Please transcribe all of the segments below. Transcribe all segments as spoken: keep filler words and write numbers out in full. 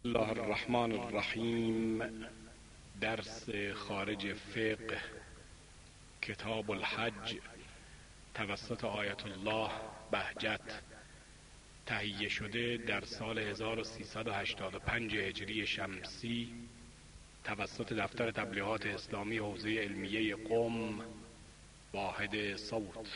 الله الرحمن الرحیم. درس خارج فقه کتاب الحج توسط آیت الله بهجت، تهیه شده در سال هزار و سیصد و هشتاد و پنج هجری شمسی توسط دفتر تبلیغات اسلامی حوزه علمیه قم، واحد صوت.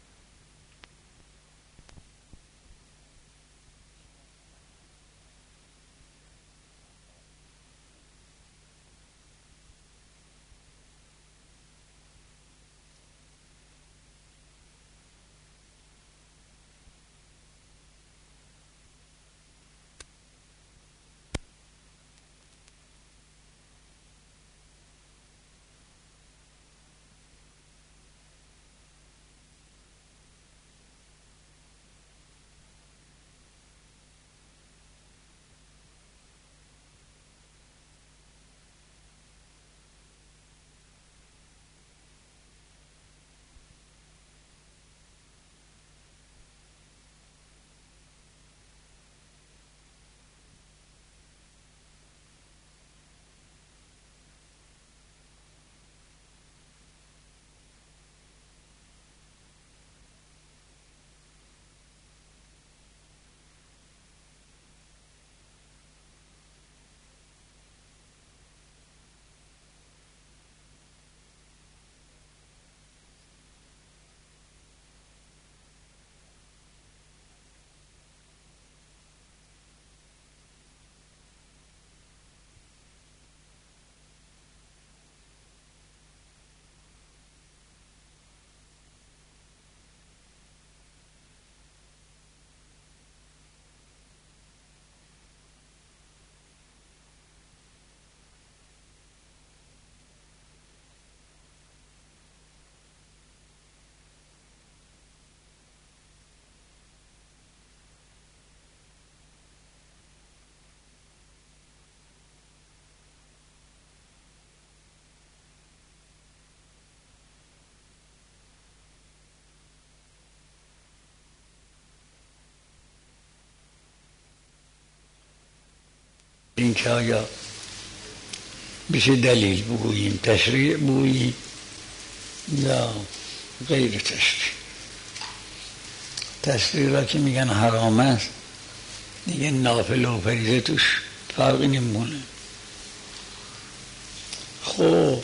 این که آیا بشه دلیل بگوییم، تشریع بگوییم یا غیر تشریع. تشریع را که میگن حرام است دیگه نافل و فریضه توش فرقی نمیمونه. خب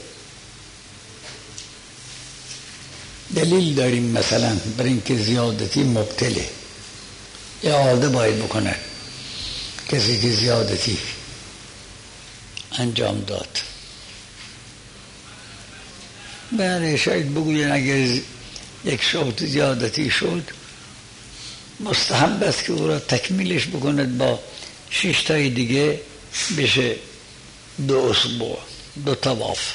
دلیل داریم مثلا برای اینکه زیادتی مبتله، اعاده باید بکنه کسی که زیادتی انجام داد. بله شاید بگوین اگر یک شوط زیادتی شد مستحب است که او را تکمیلش بکند با شش تای دیگه، بشه دو اسبوع، دو طواف.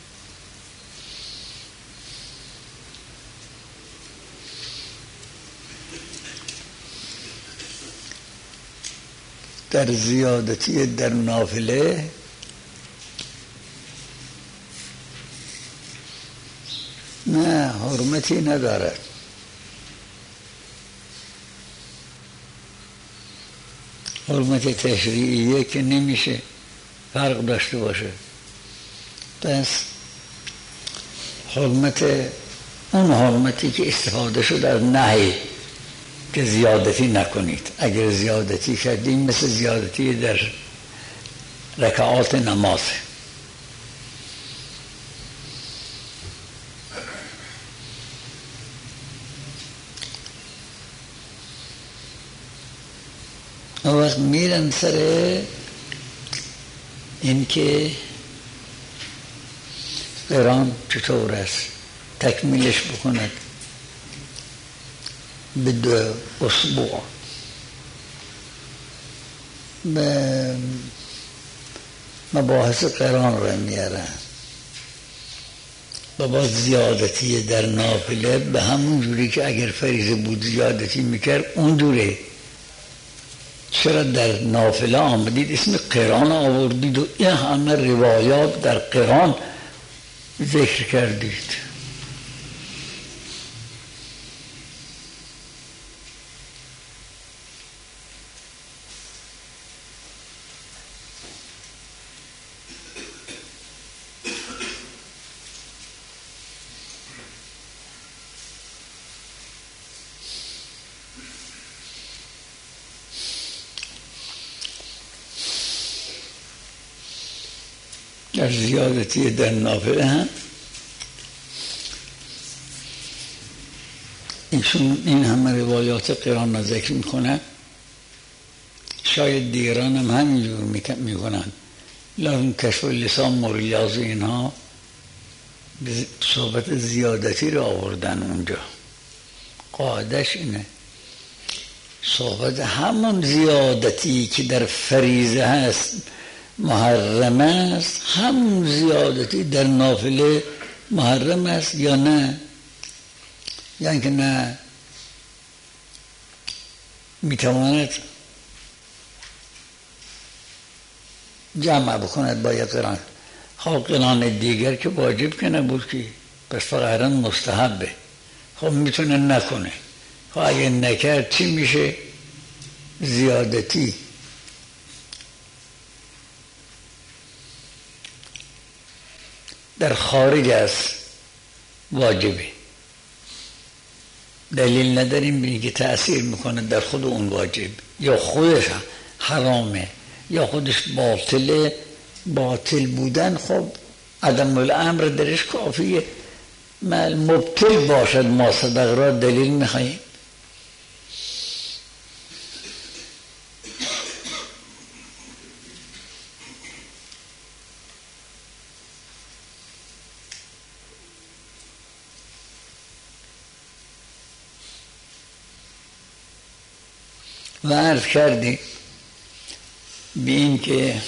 در زیادتی در نافله نه حرمتی ندارد. حرمت تشریعیه که نمیشه فرق داشته باشه. پس حرمت اون حرمتی که استفاده شد از نهی که زیادتی نکنید. اگر زیادتی کردیم مثل زیادتی در رکعات نماز. اون وقت میرن سر این که قران چطور است تکمیلش بکند به دو اسبوع. به مباحث قران را میارن و باز زیادتی در نافله به همون جوری که اگر فریضه بود زیادتی میکرد اون جوره. چرا در نافله آمدید اسم قران آوردید و این همه روایات در قران ذکر کردید؟ در زیادتی در نافله هم ایشون این همه روایات قرآن را ذکر میکنن، شاید دیگران هم همینجور میکنن، لازم کشف لسان موریاز اینها صحبت زیادتی رو آوردن اونجا. قاعدش اینه، صحبت همون زیادتی که در فریضه هست محرم است، همون زیادتی در نافله محرم است یا نه؟ یعنی که نه میتواند جمع بکند با یک قرآن. خب قرآن دیگر که واجب که نبود که، پس فقط مستحبه. خب میتونه نکنه. خب اگه نکرد چی میشه؟ زیادتی. در خارج از واجبه، دلیل نداریم بینی که تأثیر میکنه در خود اون واجب، یا خودش حرامه یا خودش باطله. باطل بودن خب عدم الامر درش کافیه. مبطل باشد ما صدق را دلیل میخواییم. و عرض کردی به این که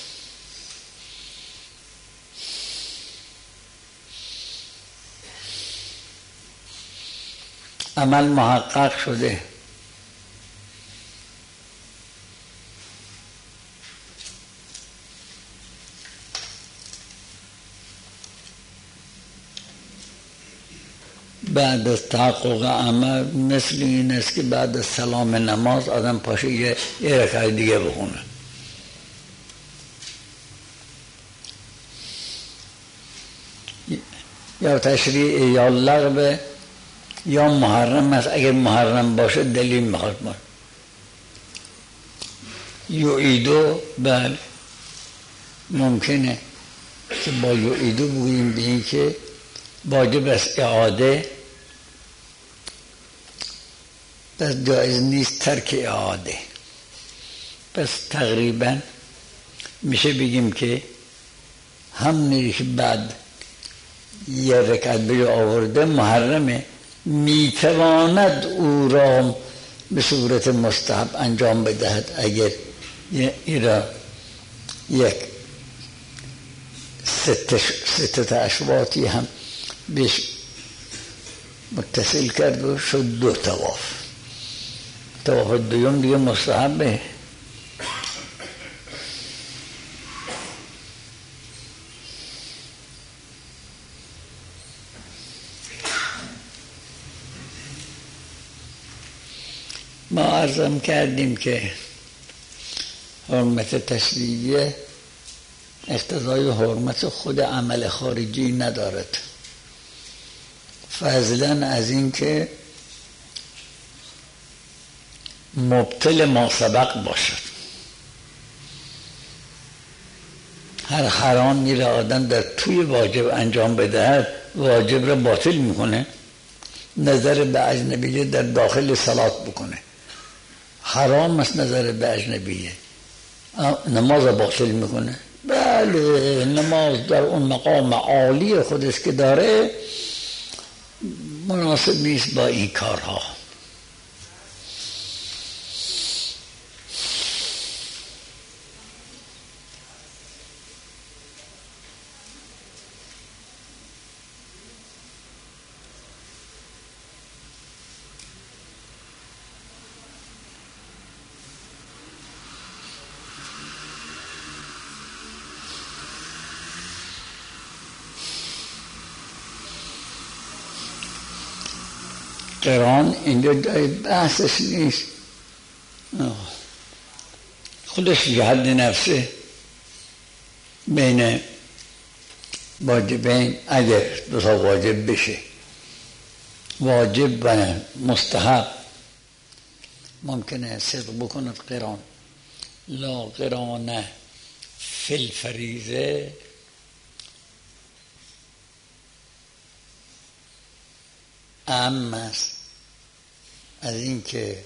عمل محقق شده، بعد از تحقق عمل مثل این است که بعد از سلام نماز آدم پاشه یه رکعت دیگه بخونه. یا تشریع یا لغو یا محرم است. اگر محرم باشه دلیل میخواد ما یعیدو، بله ممکنه که با یعیدو بگوییم به این که واجب است اعاده، پس جایز نیست ترک اعاده. پس تقریبا میشه بگیم که همونی که بعد یه رکعت به آورده محرمه، میتواند او را به صورت مستحب انجام بدهد اگر ایرا یک ستت اشواطی هم بیش متصل کرد و شد دو طواف. طواف دویم دیگه مستحبه. ما عرضم کردیم که حرمت تشریعیه اقتضای حرمت خود عمل خارجی ندارد، فضلا از این که مبطل ما سبق باشد. هر حرامی را آدم در توی واجب انجام بدهد واجب را باطل میکنه. نظر به اجنبیه در داخل صلات بکنه حرام است، نظر به اجنبیه نماز باطل میکنه. بله نماز در اون مقام عالی خودش که داره مناسب نیست با این کارها. قرآن اینجا جای بحثش نیست، خودش جهد نفسه بین واجبین. اگر دو تا واجب بشه، واجب و مستحب، ممکنه صدق بکند قرآن. لا قرآن فی الفریضه اهم است از اینکه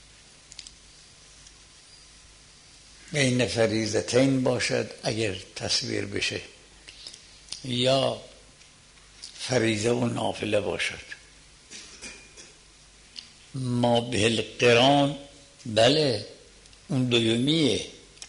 بین فریضتین باشد اگر تصویر بشه، یا فریضه و نافله باشد. ما به القران، بله اون دویمیه،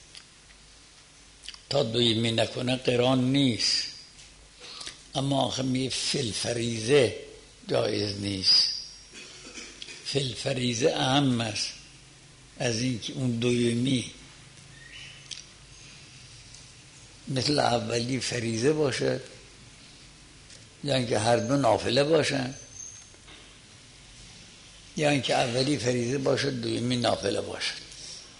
تا دویمی نکنه قران نیست، اما آخه میگه فی الفریضه جایز نیست. فی الفریضه اهم است از اینکه اون دویمی مثل اولی فریضه باشد، یا اینکه هر دو نافله باشن، یا اینکه اولی فریضه باشد دویمی نافله باشد.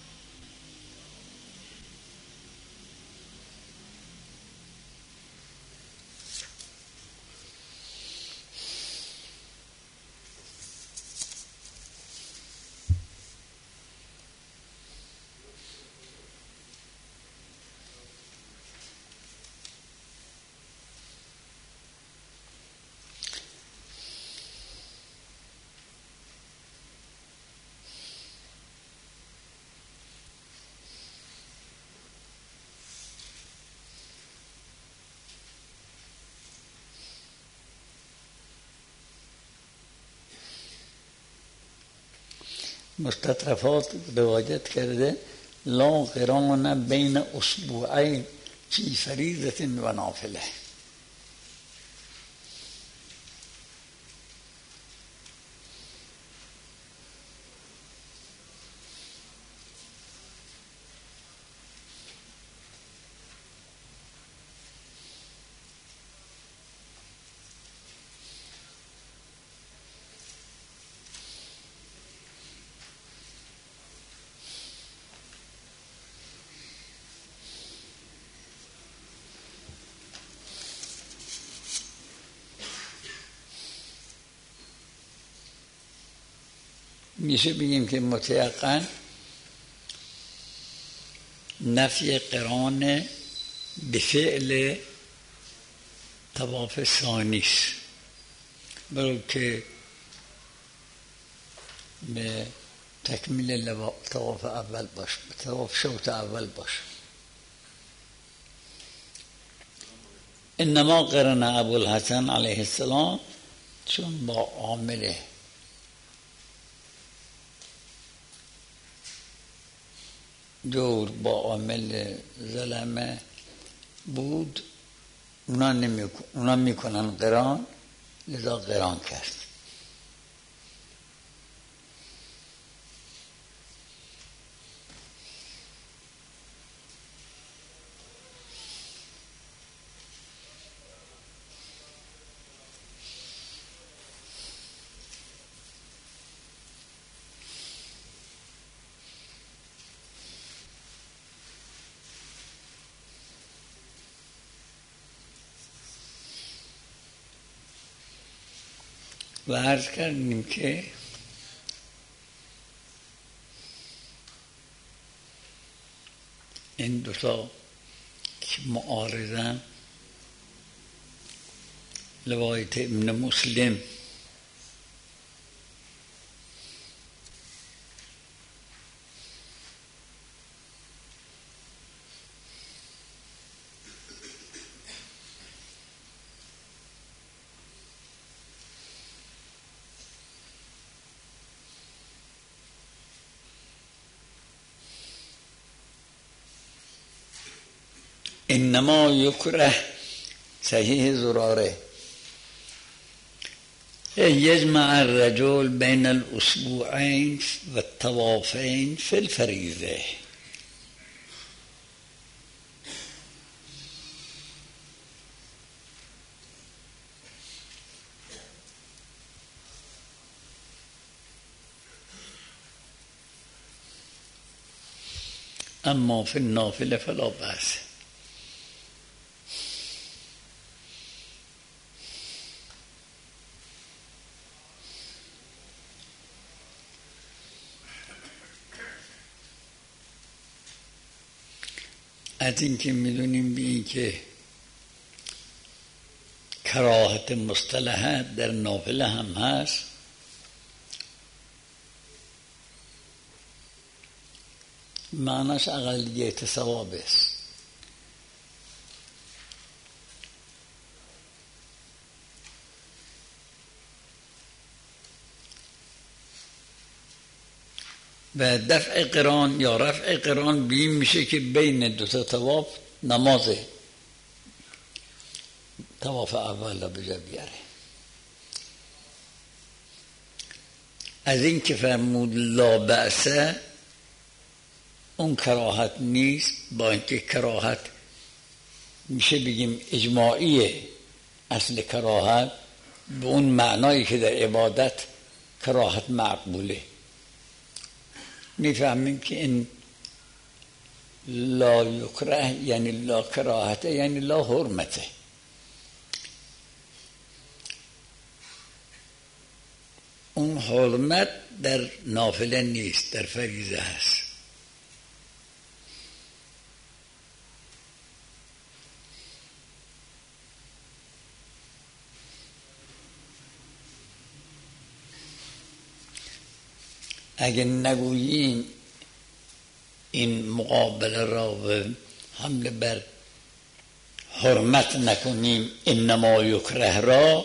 مستطرفات روایت کرده لا قران بین اسبوعین فی فریضه و نافله. میشه بگیم که مطلقاً نفی قران به فعل طواف ثانی است، برای که به تکمیل طواف اول باشه، طواف شوط اول باشه. انما قرن ابوالحسن علیه السلام چون با عامل دور با عامل ظلمه بود، اونا, نمی... اونا میکنن قران، لذا قران کرد. و عرض کردیم که این دوتا که معارضن، روایت ابن مسلم انما یکره، صحیح زراره، یجمع الرجل بین الاسبوعین و الطوافین فی الفریضه. اما فی النافله فلا بأس. از این که میدونیم به این که کراهت مصطلحه در نافله هم هست. معناش اقلیت ثواب است. و دفع قران یا رفع قران بیم میشه که بین دو تا طواف نماز طواف اول را به جا بیاره. از این که فرمود لا بأس، اون کراهت نیست، با اینکه کراهت میشه بگیم اجماعیه. اصل کراهت به اون معنایی که در عبادت کراهت مقبوله. میفهمیم که این لا یکره یعنی لا کراهته یعنی لا حرمته. اون حرمت در نافله نیست، در فریضه هست. اگه نگوییم این مقابله را و حمله بر حرمت نکنیم انما یکره را،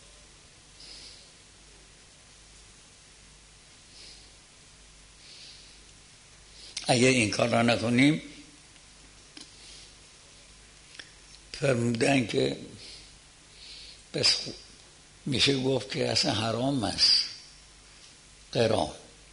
اگر این کار را نکنیم فرمودن که بس میشه گفت که اصلا حرام است قران.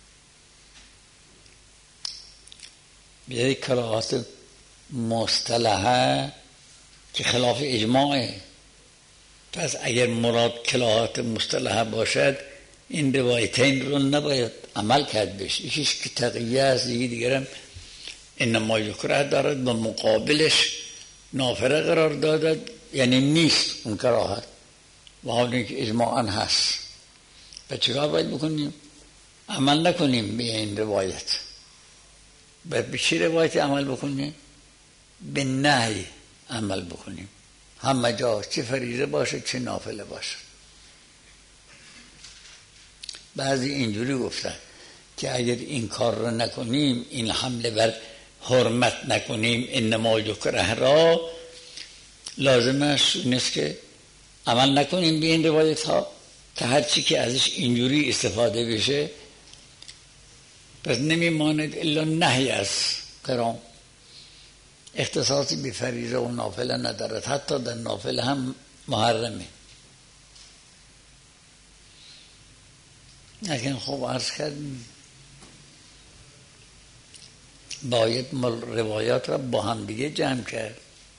بیایی کراهت مصطلحه که خلاف اجماعه. پس اگر مراد کراهت مصطلحه باشد این روایتین رو نباید عمل کرد بشه. یکیش که تقییه است، یکی دیگرم انما یکره دارد و مقابلش نافله قرار دادد، یعنی نیست اون کراهت و حالا که اجماعاً هست. و چیکار باید بکنیم؟ عمل نکنیم به این روایت. باید به چی روایت عمل بکنیم؟ به نهی عمل بکنیم، همه جا، چه فریضه باشه چه نافله باشه. بعضی اینجوری گفتن که اگر این کار رو نکنیم، این حمله بر حرمت نکنیم انما یکره را، لازم است نیست که عمل نکنیم به این روایت ها که هر چی که ازش اینجوری استفاده بشه پس نمیماند الا نهی از قران. اختصاصی به فریضه و نافله ندارد، حتی در نافله هم محرمه. لیکن خوب عرض کردیم باید روایات را با هم دیگه جمع کرد.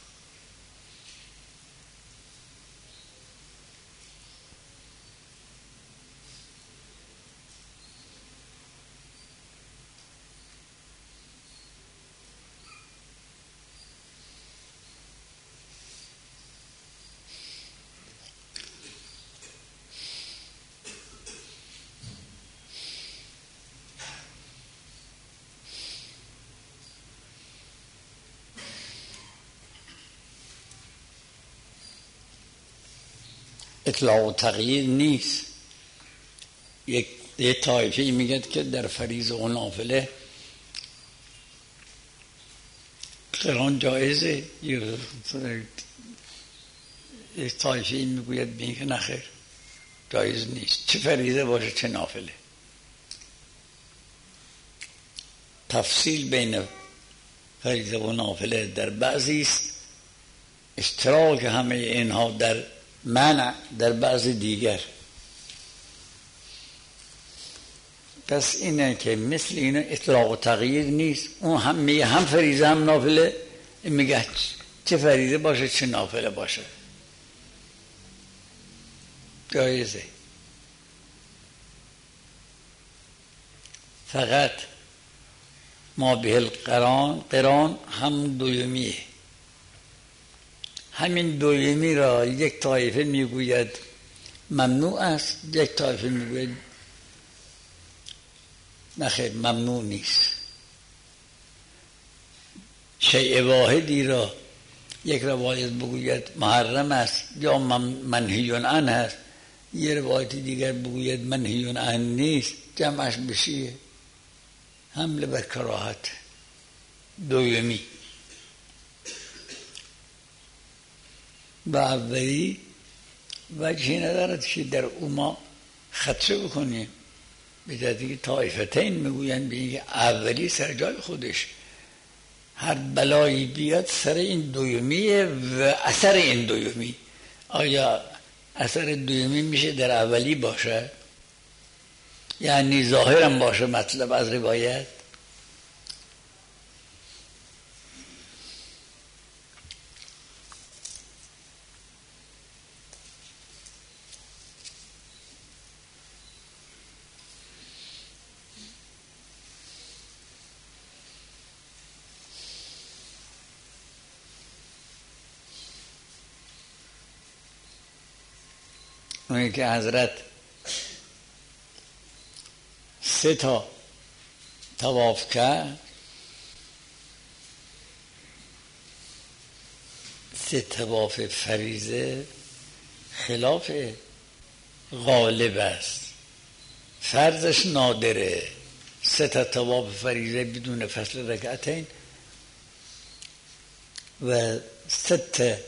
اطلاق و تغییر نیست. یک یک طایفه میگه که در فریضه و نافله قران جایزه، یک طایفه میگوید بین که نخیر جایز نیست، چه فریضه باشه چه نافله. تفصیل بین فریضه و نافله در بعضی است، اشتراک همه اینها در منع در بعض دیگر. پس اینه که مثل اینه اطلاق و تغییر نیست. اون هم میگه هم فریضه هم نافله، میگه چه فریضه باشه چه نافله باشه جایزه. فقط ما به القران، قران هم دویمیه. همین دویمی را یک طایفه میگوید ممنوع است، یک طایفه میگوید نخیر ممنوع نیست. شیء واحدی را یک روایت بگوید محرم است یا منهی عنه است، یه روایت دیگر بگوید منهی عنه نیست، جمعش بشه حمله بر کراهت. دومی و اولی وجهی ندارد که در او ما خدشه بکنیم، به جهتی که طایفتین میگویند به اینکه اولی سر جای خودش، هر بلایی بیاد سر این دومیه و اثر این دومی. آیا اثر دومی میشه در اولی باشه؟ یعنی ظاهرم باشه مطلب از روایت؟ اونی که حضرت سه تا طواف کرد، سه طواف فریضه خلاف غالب است، فرضش نادره. سه تا طواف فریضه بدون فصل رکعتین و سه تا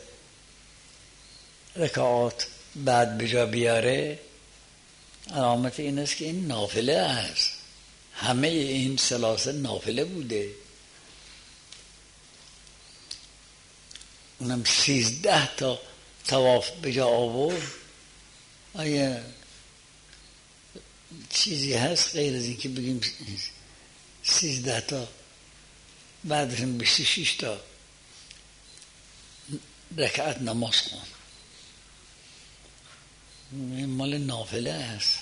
رکعات بعد بجا بیاره، علامت این است که این نافله است. همه این سلاسل نافله بوده. اونم سیزده تا طواف بجا آورد. آیا چیزی هست غیر از این که بگیم سیزده تا بعدش هم بیست و شش تا رکعت نماز خون؟ این مال نافله است.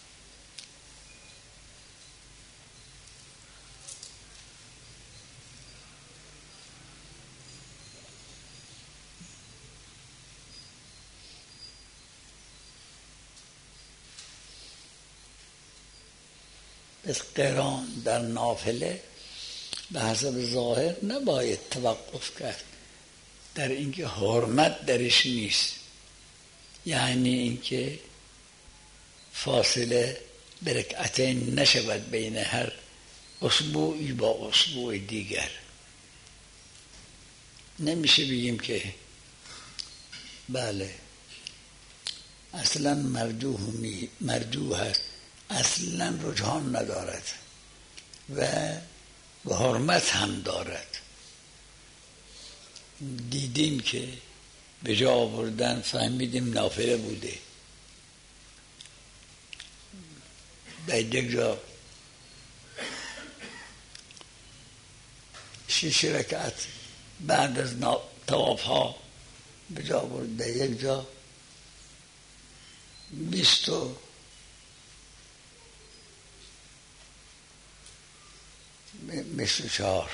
از قران در نافله به حسب ظاهر نباید توقف کرد، در اینکه حرمت درش نیست، یعنی اینکه فاصله برکعتین نشود بین هر اسبوعی با اسبوع دیگر. نمیشه بگیم که بله اصلا مرجوح مرجوح هست، اصلا رجحان ندارد و به حرمت هم دارد. دیدیم که به جا آوردن فهمیدیم نافله بوده. به یک جا شش رکعت بعد از طواف ها به جا آورد، به یک جا بیست و بیست و چهار.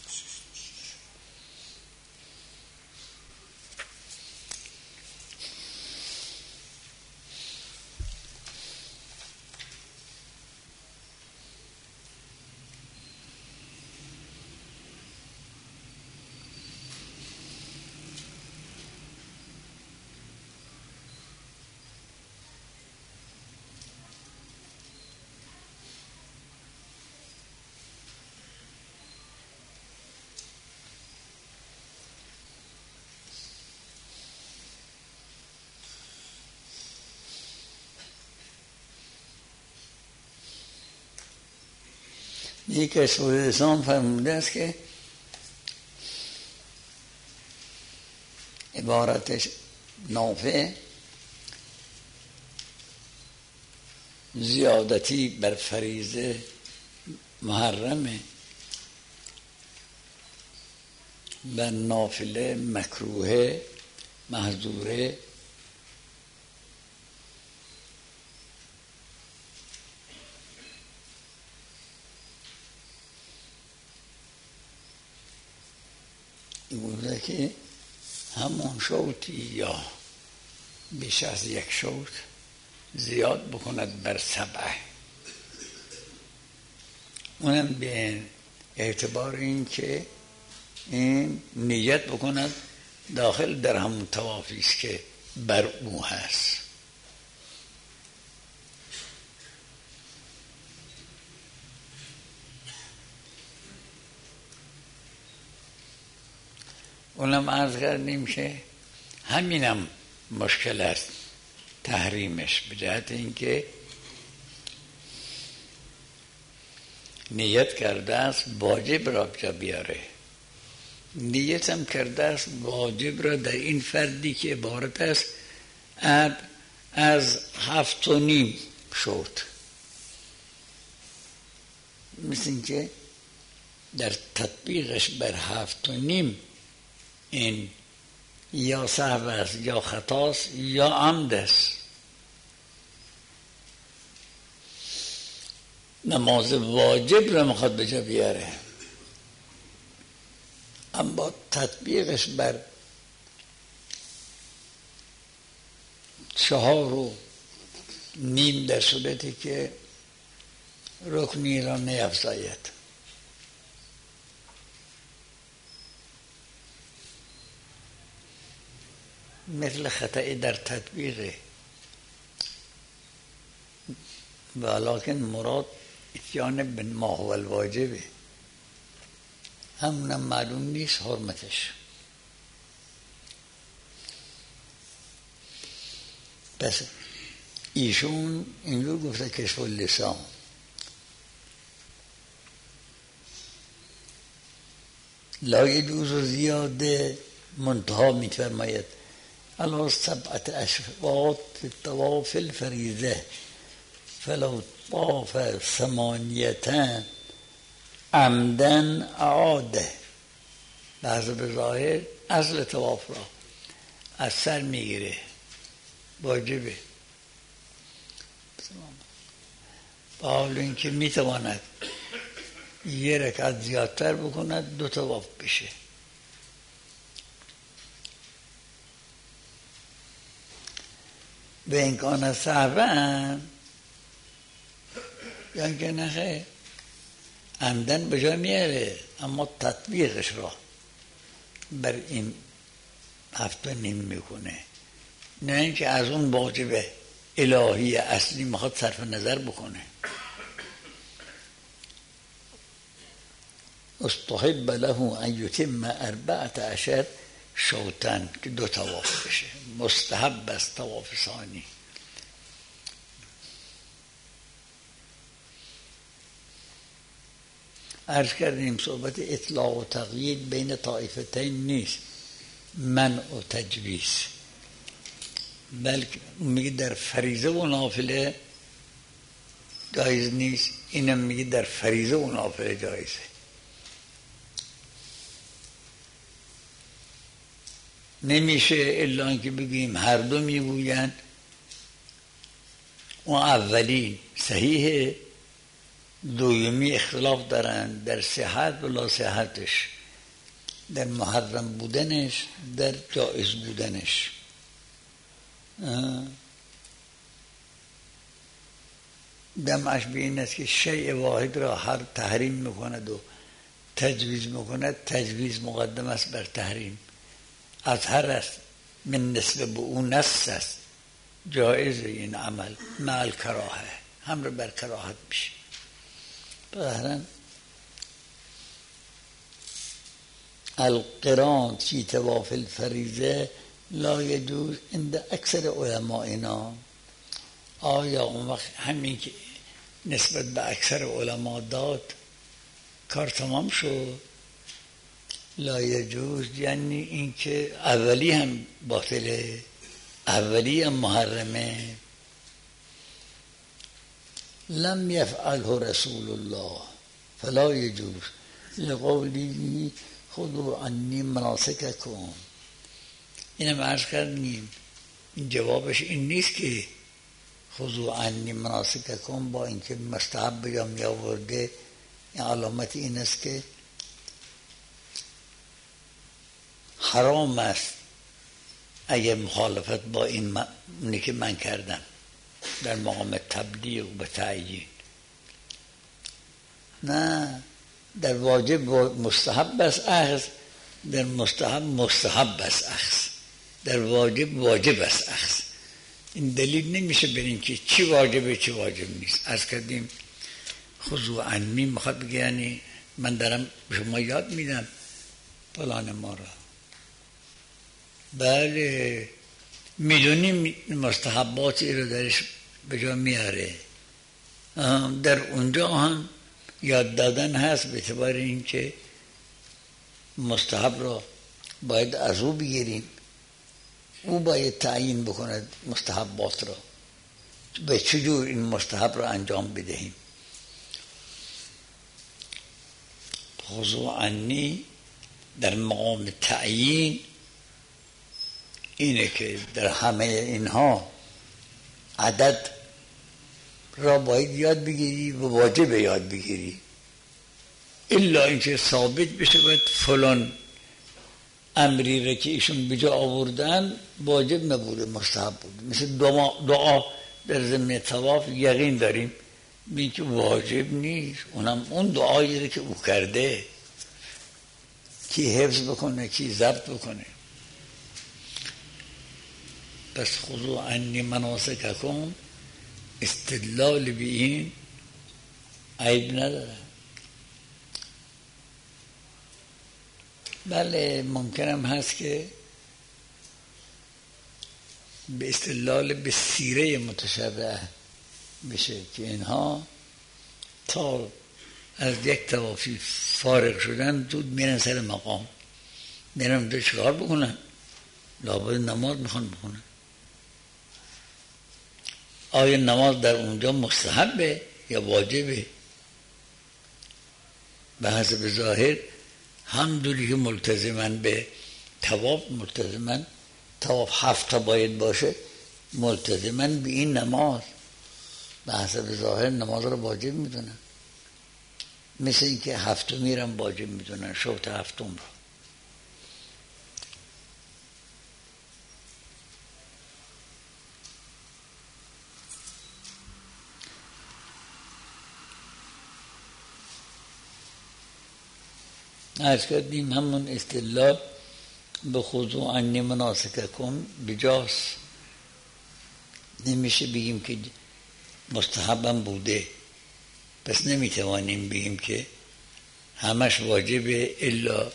یک اسم فرموده است که عبارتش نافع زیادتی بر فریضه محرمه، بر نافله مکروه محظوره. بوده که همون شوطی یا بیش از یک شوط زیاد بکند بر سبعه، اونم به اعتبار این که این نیت بکند داخل در همون طوافی است که بر او هست. اونم عرض کردیم که همینم مشکل است تحریمش، به جهت اینکه نیت کرده است واجب را جا بیاره، نیت هم کرده است واجب را در این فردی که عبارت است از هفت و نیم شد، مثل اینکه در تطبیقش بر هفت و نیم این یا سهو است یا خطاست یا عمد است. نماز واجب را میخواد به جا بیاره، اما تطبیقش بر چهار و نیم در صورتی که رکنی را نیفزاید. مثل خطأ در تطبیقه، ولیکن مراد اتیان به ما هو الواجبه، همونم معلوم نیست حرمتش. پس ایشون اینجور گفته کشف اللسان، لا یجوز زیاده، منتها می‌فرماید علی سبعة اشواط طواف الفریضه فلو طاف ثمانیة عمدا اعاده. لحظه به ظاهر اصل طواف را از سر میگیره، واجبه، حال اینکه میتواند یه رکعت زیادتر بکند دو طواف بشه. به امکان صحبه یا اینکه نخه عمدن به جا میاره، اما تطبیقش را بر این هفته نیم میکنه، نه اینکه از اون واجب الهی اصلی میخواد صرف نظر بکنه. استحب له ان یتم اربعة عشر شوطن که دو طواف بشه، مستحب است طواف ثانی. عرض کردیم صحبت اطلاق و تقیید بین طائفتین نیست، منع و تجویز، بلکه میگه در فریضه و نافله جایز نیست، اینم میگه در فریضه و نافله جایزه. نمیشه الا اینکه بگیم هر دو میگوین اون اولی صحیحه، دومی اختلاف دارن در صحت و لا صحتش، در محرم بودنش، در جائز بودنش. دمعش به این است که شیء واحد را هر تحریم میکند و تجویز میکند، تجویز مقدم است بر تحریم. از هر است من نسبه به اون نص است، جائز این عمل مع کراهه، هم رو بر کراهت میشه. بهرن القران فی طواف الفریضه لا یجوز عند اکثر علمائنا. آیا اون وقت همین که نسبت به اکثر علما داد کار تمام شد؟ لا یجوز یعنی این که اولی هم باطله، اولی هم محرمه. لم یفعله رسول الله فلا یجوز لقوله خذوا عنی مناسککم. اینم عرض کردیم این جوابش این نیست که خذوا عنی مناسککم با اینکه مستحب یا می آورده، این علامت این است که حرام است اگه مخالفت با این اونی که من کردم در مقام تبلیغ به تعیین. نه، در واجب و مستحب است اخذ در مستحب مستحب است اخذ، در واجب واجب است اخذ. این دلیل نمیشه بریم که چی واجبه چی واجب نیست. از کردیم خضوع عنی میخواد بگه یعنی من دارم به شما یاد میدم پلان ما را. بله میدونیم مستحباتی رو درش به جا میاره، در اونجا هم یاد دادن هست به اعتبار این که مستحب را باید از او بگیریم، او باید تعیین بکند مستحبات را، به چجور این مستحب را انجام بدهیم. خضوع عنی در مقام تعیین اینه که در همه اینها عدد را باید یاد بگیری و واجب یاد بگیری، الا اینکه ثابت بشه باید فلان امری را که ایشون بجا آوردن واجب نبوده مستحب بود. مثل دعا در ضمن طواف یقین داریم بین که واجب نیست، اونم اون دعایی را که او کرده کی حفظ بکنه کی ضبط بکنه. پس خضوع عنی مناسککم استدلال به این عیب نداره. بله ممکنم هست که به استدلال به سیره متشبه بشه که اینها تا از یک طوافی فارغ شدن زود میرن سر مقام، میرن اونجا چکار بکنن؟ لابد نماز میخوان بکنن. آیا نماز در اونجا مستحبه یا واجبه؟ به حسب ظاهر همونجوری که ملتزمن به طواف، ملتزمن طواف هفت تا باید باشه، ملتزمن به این نماز به حسب ظاهر نماز رو واجب میدونن، مثل این که هفتم میرن واجب میدونن شوط هفتم رو. عرض کردیم همون استدلال به خضوع عنی مناسککم بجاست، نمیشه بگیم که مستحبم بوده پس نمیتوانیم بگیم که همش واجبه الا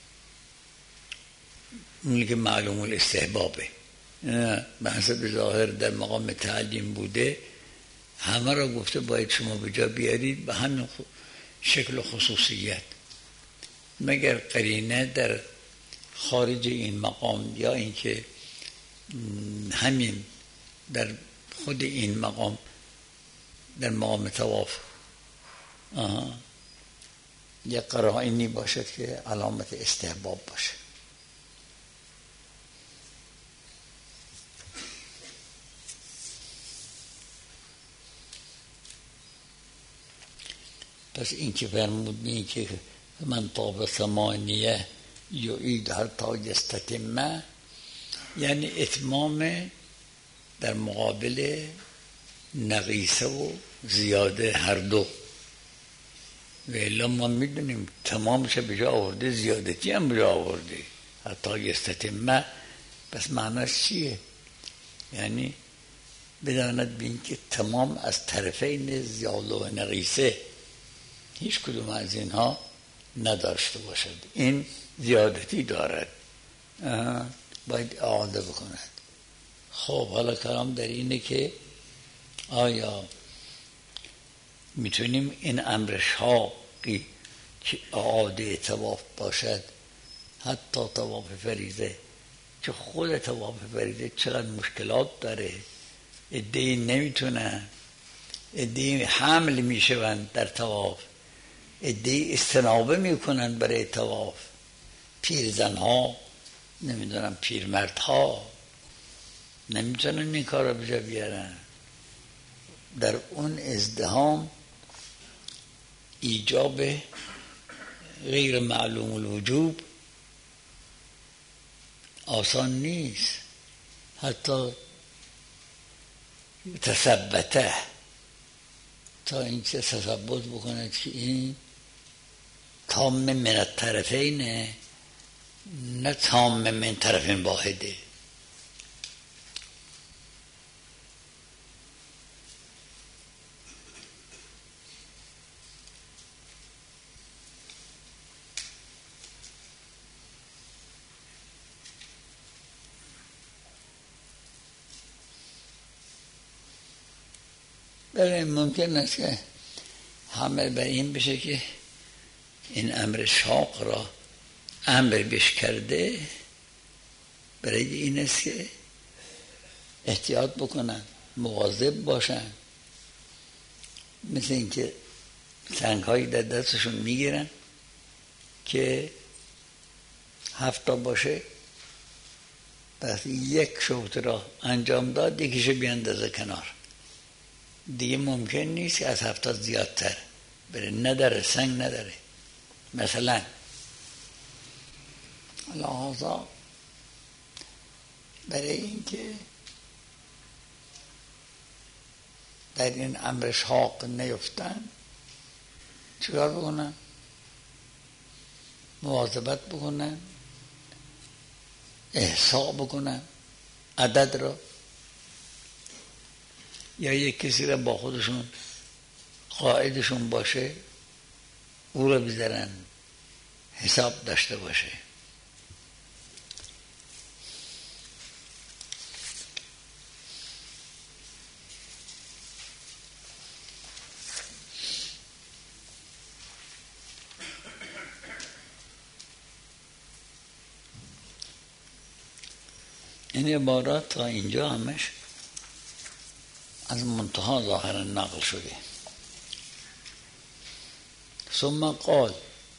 اونی که معلوم الاستحبابه. نه، به حسب ظاهر در مقام تعلیم بوده، همه را گفته باید شما به جا بیارید به همین شکل و خصوصیت، مگر قرینه در خارج این مقام یا اینکه همین در خود این مقام در مقام طواف یک قرائنی باشد که علامت استحباب باشه. پس این که فرمودنی که من طاب ثمانیه یعید حتی یستتمه، یعنی اتمام در مقابل نقیصه و زیاده هر دو. و الا ما میدونیم تمامش به جا آورده، زیادتی هم به جا آورده حتی یستتمه. پس معناش چیه؟ یعنی بداند بین که تمام از طرفین زیاده و نقیصه هیچ کدوم از اینها نداشته باشد، این زیادتی دارد، باید اعاده بکند. خب حالا کلام در اینه که آیا میتونیم این امر شاقی که اعاده طواف باشد، حتی طواف فریضه که خود طواف فریضه چقدر مشکلات داره، عده‌ای نمیتونن، عده‌ای حمل میشوند در طواف، عده‌ای استنابه میکنن برای طواف، پیرزنها نمیدونم پیرمردها نمیتونن این کار رو بجا بیارن. در اون ازدحام ایجاب غیر معلوم الوجوب آسان نیست، حتی تثبته تا اینکه تثبت بکند که این تام من الطرفینه، نه تام من طرف واحده. بله ممکن است که حمل بر این بشه که این امر شاق را امر بش کرده برای این است که احتیاط بکنن، مواظب باشن، مثل اینکه سنگ هایی در دستشون میگیرن که هفتا باشه، وقتی یک شوط را انجام داد یکیشو بیاندازه کنار، دیگه ممکن نیست که از هفتا زیادتر بره، نداره، سنگ نداره. مثلا لحاظا برای اینکه در این امر شاق نیفتن چیکار بکنن؟ مواظبت بکنن، احصا بکنن عدد را، یا یک کسی را با خودشون قائدشون باشه او را بذارن حساب داشته باشه. این عبارات تا اینجا همش از منتها ظاهرا نقل شده. ثم قال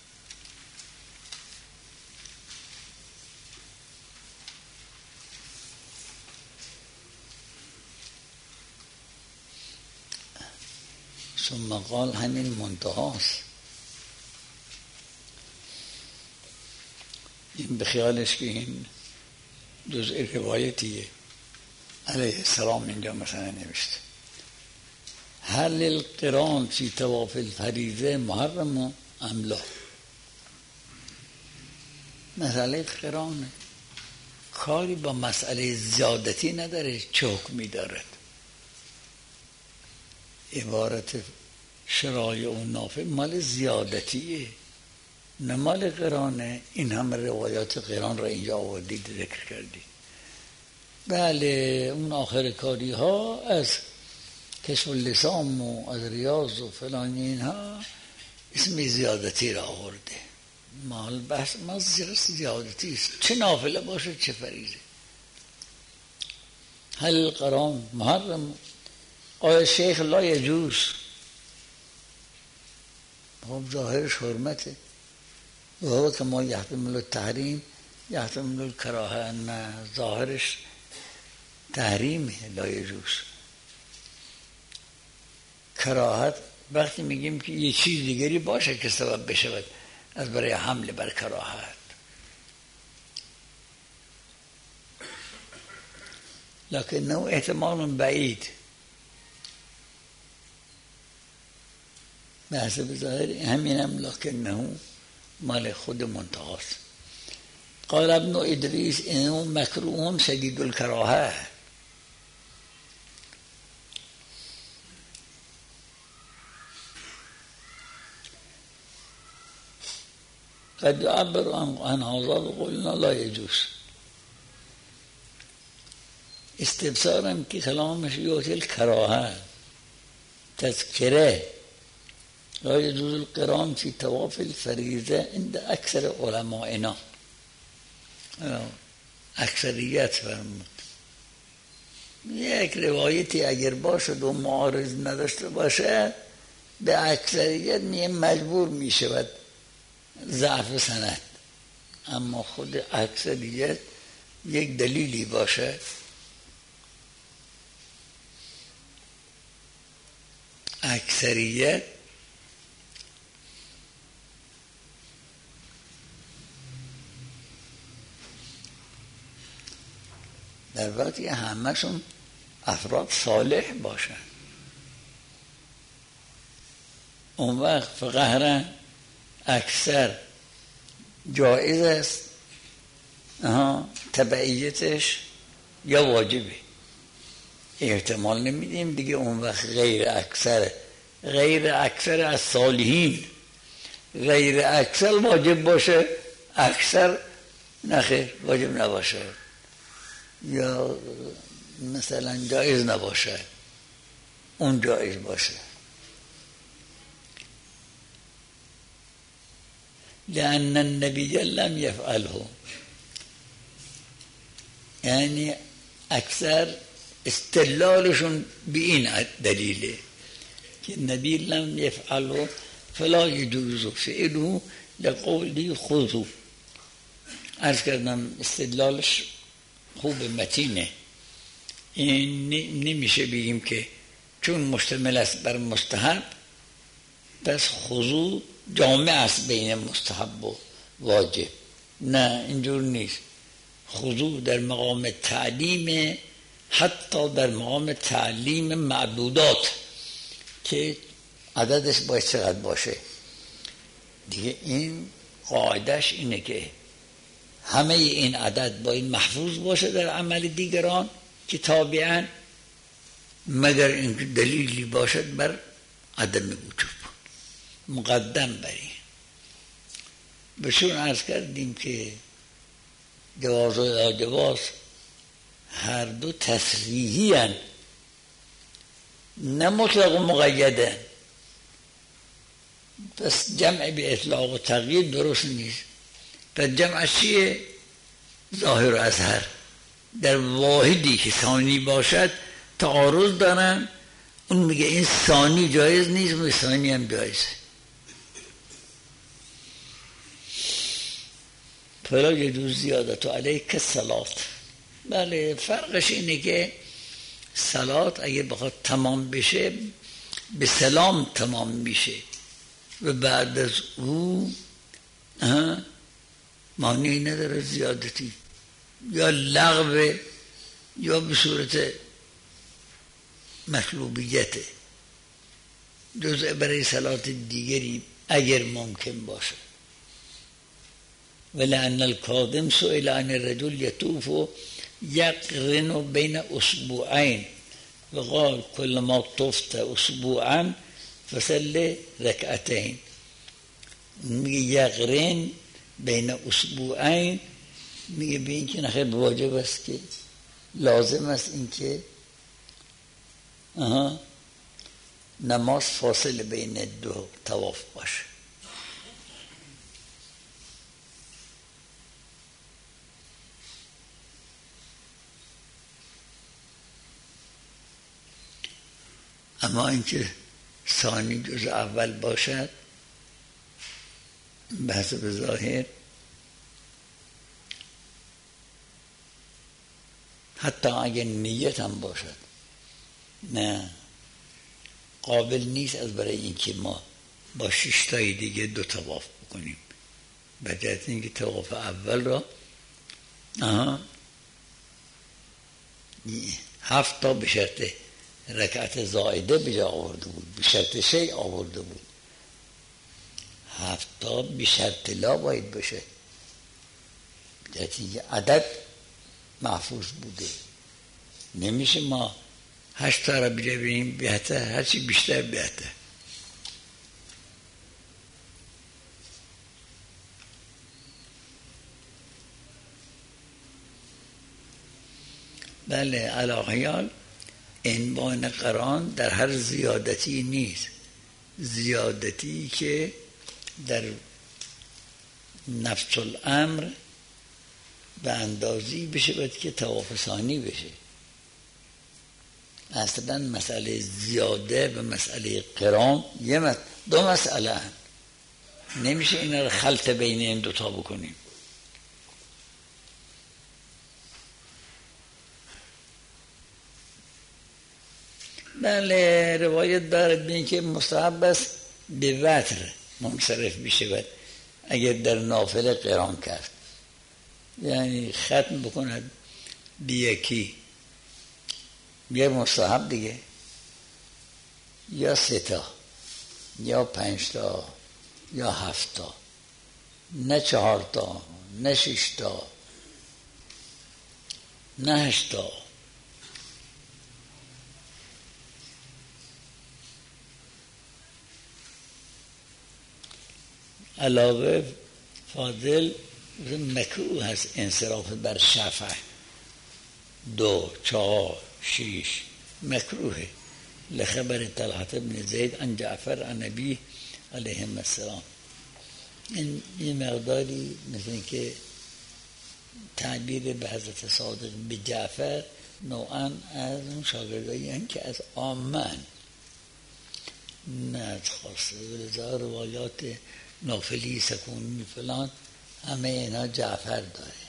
ثم قال همین منتهاست. این به خیالش که این جزء روایتیه علیه السلام اینجا مثلا نوشته هل القران فی طواف الفریضه محرم ام لا. مسئله قرانه، کاری با مسئله زیادتی نداره، چه حکمی دارد. عبارت شرایع و نافع مال زیادتیه نه مال قرانه. این همه روایات قران را اینجا آوردید ذکر کردید. بله اون آخر کاری ها از کشف اللسان و از ریاض و فلان اینها اسم زیادتی را آورده. مال بحث ما زیادتی است، چه نافله باشه چه فریضه. هل قرآن محرم آیا شیخ لا یجوز، خب ظاهرش حرمته و هو که ما یحتمل التحریم یحتمل الکراهه، نه ظاهرش تحریمه لا یجوز. کراهت وقتی میگیم که یه چیز دیگری باشه که سبب بشود از برای حمله بر کراهت. لكنه احتمال بعید به حسب ظاهر همینم، لکنه مال خود منتهاست. قال ابن ادریس انه مکروه شدید الکراهه. قد يعبر عن هذا وقلنا لا يجوز. استبصارم که کلامش یوتی الکراهه تذکره لا يجوز القران في طواف الفریضه عند اکثر علمائنا. اکثریت فرمود یک روایتی اگر باشد و معارض نداشته باشه به اکثریت مجبور می شود ضعف سند، اما خود اکثریت یک دلیلی باشه اکثریت در وقتی همه‌شون افراد صالح باشن اون وقت فقهرن اکثر جایز است آها تبعیتش یا واجبه، احتمال نمیدیم دیگه. اون وقت غیر اکثر غیر اکثر از صالحین، غیر اکثر واجب باشه، اکثر نخیر واجب نباشه یا مثلا جایز نباشه، اون جایز باشه. لأن النبی لم یفعله، یعنی اکثر استدلالشون به این دلیله که نبی لم یفعله فلا یجوز فعله لقوله خذوا. عرض کردم استدلالش خوب متینه. این نمیشه بگیم که چون مشتمل است بر مستحب پس خضوع جامع است بین مستحب و واجب. نه اینجور نیست. خضوع در مقام تعلیم، حتی در مقام تعلیم معدودات که عددش باید چقدر باشه دیگه. این قاعدش اینه که همه این عدد باید محفوظ باشه در عمل دیگران که تابعاً، مگر این دلیلی باشد بر عدم وجوب مقدم بر این. بهشون عرض کردیم که جواز و لاجواز هر دو تصریحی هن، نه مطلق و مقیدن. پس جمع به اطلاق و تقیید درست نیست. پس جمعش چیه؟ ظاهر و اظهر. در واحدی که ثانی باشد تعارض دارن، اون میگه این ثانی جایز نیست و ثانی هم جایزه. فلا یجوز زیادت علیک صلات. بله فرقش اینه که صلات اگه بخواد تمام بشه به سلام تمام میشه و بعد از او معنی نداره زیادتی، یا لغو یا به صورت مطلوبیته، جزء برای صلات دیگری اگر ممکن باشه. ولأن الکاظم سئل عن الرجل یطوف یقرن بین اصبعین وقال کل ما طفت اصبعا فصل رکعتین. میگه یقرن بین اصبعین، میگه به این که نخیر واجب است که لازم است این که آها نماز فاصله بین دو طواف باشه. اما اینکه ثانی جز اول باشد به حسب ظاهر، حتی اگر نیت هم باشد، نه قابل نیست از برای اینکه ما با شش تای دیگه دو طواف بکنیم. به جهت اینکه طواف اول را آها هفت تا به شرط رکعت زائده به جا آورده بود، به شرط شیء آورده بود. هفت تا به شرط لا باید بشه، به جهت اینکه عدد محفوظ بوده. نمیشه ما هشت تا را بجویم بهتر، هرچی بیشتر بهتر. بله علاقیال عنوان قرآن در هر زیادتی نیست. زیادتی که در نفس الامر به اندازی بشه باید که طواف ثانی بشه. اصلا مسئله زیاده و مسئله قران یه مس... دو مسئله هم. نمیشه این رو خلط بین این دوتا بکنیم. بله روایت دارد بین که مستحب است به وتر منصرف بشه اگر در نافله قران کرد، یعنی ختم بکند به یکی، یه مستحب دیگه، یا سه تا یا پنج تا یا هفت تا، نه چهار تا نه شش تا نه هشتا. علاوه فاضل مکروه هست انصراف بر شفع، دو چهار شیش مکروهه لخبر طلحة بن زید عن جعفر عن نبی علیه السلام. این یه مقداری مثل این که تعبیر به حضرت صادق به جعفر نوعا از اون شاگردایی هست که از آمن نه از خاصه، ولذا روایات نافلی سکونی فلان همه اینا جعفر داره.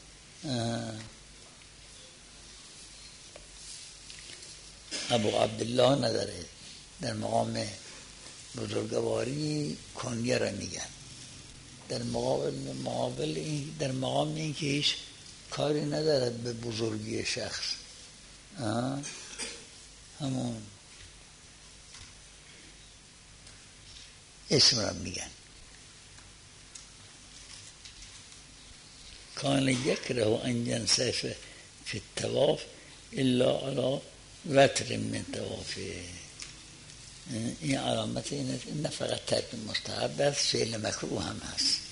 ابو عبدالله نداره. در مقام بزرگواری کنیه را میگن، در مقابل مقابل این در مقام این که هیچ کاری نداره به بزرگی شخص، همون اسم را میگن. کان یکره ان ینصرف فی الطواف الا علی وتر من طوافه. این علامت اینه، نه فقط ترک مستحب است، فعل مکروه هم هست.